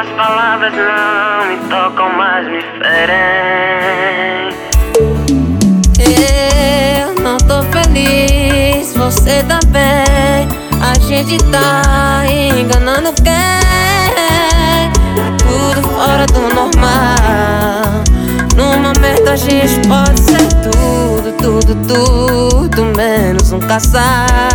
Suas palavras não me tocam, mas me ferem. Eu não tô feliz, você também. A gente tá enganando quem? Tudo fora do normal. No momento a gente pode ser tudo, tudo, tudo menos um casal.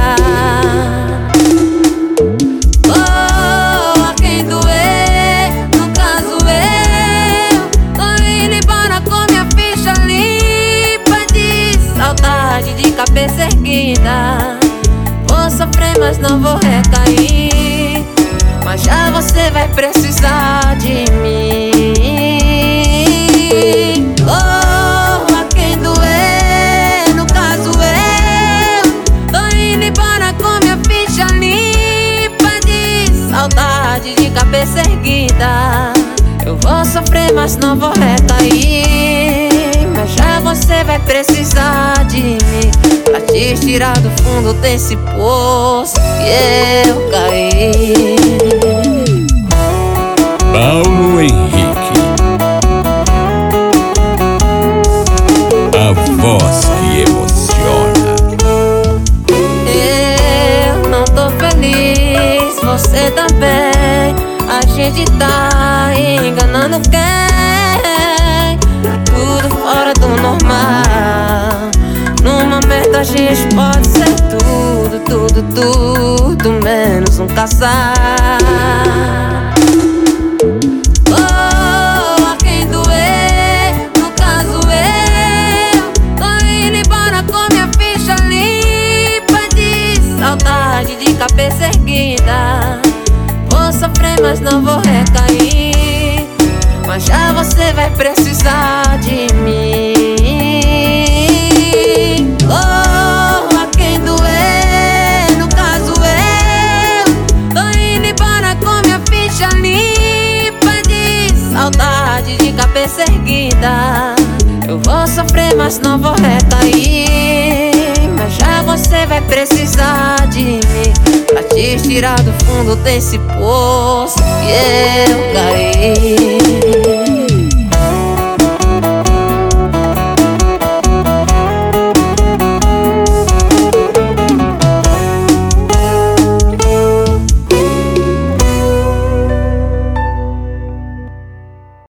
Oh, a quem doer, no caso eu tô indo embora com minha ficha limpa de saudade, de cabeça erguida. Vou sofrer, mas não vou recair. Mas já você vai precisar de mim. Oh, a quem doer, no caso eu tô indo embora com minha ficha limpa de saudade, de cabeça erguida. Eu vou sofrer, mas não vou recair. Mas já você vai precisar de mim pra te tirar do fundo desse poço que eu caí. Paulo Henrique, a voz que emociona. Eu não tô feliz, você também. A gente tá enganando quem? Tudo fora do normal. No momento a gente pode ser tudo, tudo, tudo menos um casal. Oh, a quem doer, no caso eu tô indo embora com minha ficha limpa de saudade, de cabeça erguida. Vou sofrer, mas não vou recair. Mas já você vai precisar de mim. Oh, a quem doer, no caso eu tô indo embora com minha ficha limpa de saudade, de cabeça erguida. Eu vou sofrer, mas não vou recair. Mas já você vai precisar de mim pra te tirar do fundo desse poço que eu caí.